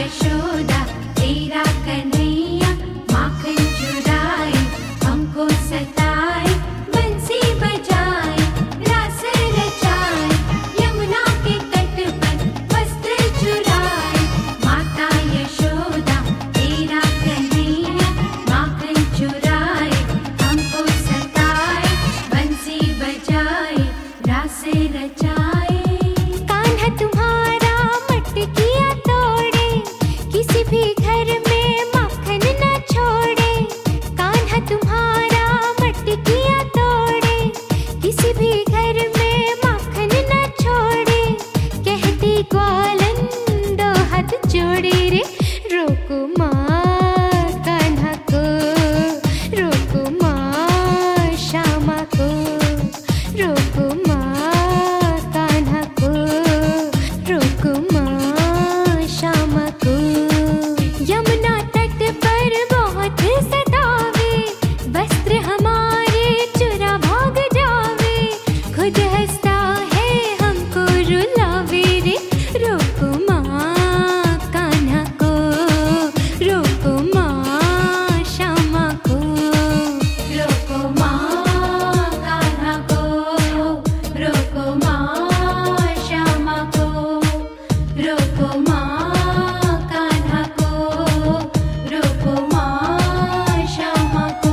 यशोदा तेरा कन्हैया माखन चुराए हमको सताए बंसी बजाए रास रचाए यमुना के तट पर वस्त्र चुराए माता यशोदा तेरा कन्हैया माखन चुराए हमको सताए बंसी बजाए रास रचाए। कान्हा तुम्हारा मटकिया तोड़े किसी भी घर में माखन न छोड़े। कान्हा तुम्हारा मटकिया तोड़े किसी भी घर में माखन न छोड़े। कहती ग्वालन दो हाथ जोड़े रे रोको माँ कान्हा को रोको माँ श्यामा को रोको माँ कान्हा को रोको माँ श्यामा को। यमुना तट पर बहुत सतावे वस्त्र हमारे चुरा भाग जावे। खुद हंसता है हमको रुलावे रे रोको माँ कान्हा को रोको माँ श्यामा को। रोको माँ कान्हा को रोको माँ श्यामा को रोको माँ कान्हा को रोको माँ श्यामा को।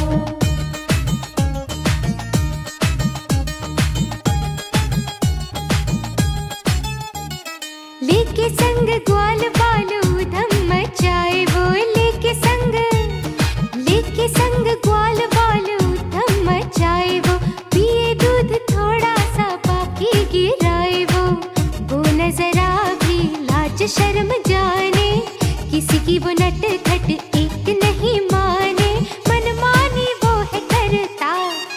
लेके संग ग्वाल बालू धम मचाए वो लेके संग ग्वाल बालू धम मचाए वो। पिए दूध थोड़ा सा बाकी गिराए वो नजरा भी लाज शर्म जाने किसी की वो नट खट एक नहीं माने मनमानी वो है करता।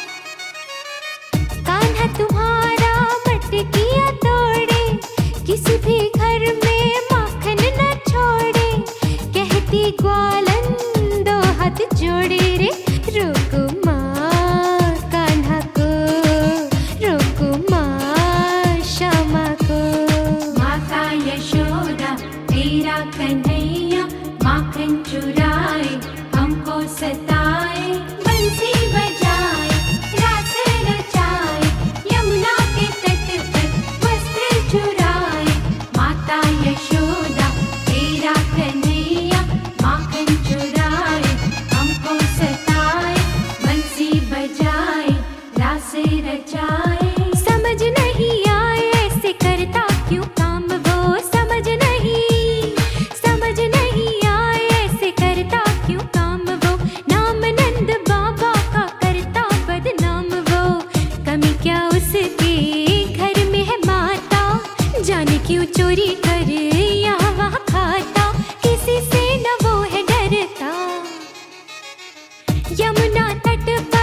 कान्हा तुम्हारा मटकिया तोड़े किसी भी घर में माखन न छोड़े। कहती ग्वालन दो हाथ जोड़े रे रोको माँ कान्हा को रोको माँ श्यामा को। माता यशोदा तेरा कन्हैया माखन चुराए हमको सताए बंसी बजाए रास रचाए यमुना के तट पर वस्त्र चुराए। माता यशोदा तेरा कन्हैया माखन चुराए हमको सताए बंसी बजाए रास रचाए। समझ नहीं आए ऐसे करता क्यों काम वो समझ नहीं आए ऐसे करता क्यों काम वो। नाम नंद बाबा का करता बदनाम वो। कमी क्या उसके घर में है माता जाने क्यों चोरी कर यहाँ वहाँ खाता किसी से न वो है डरता। यमुना तट पर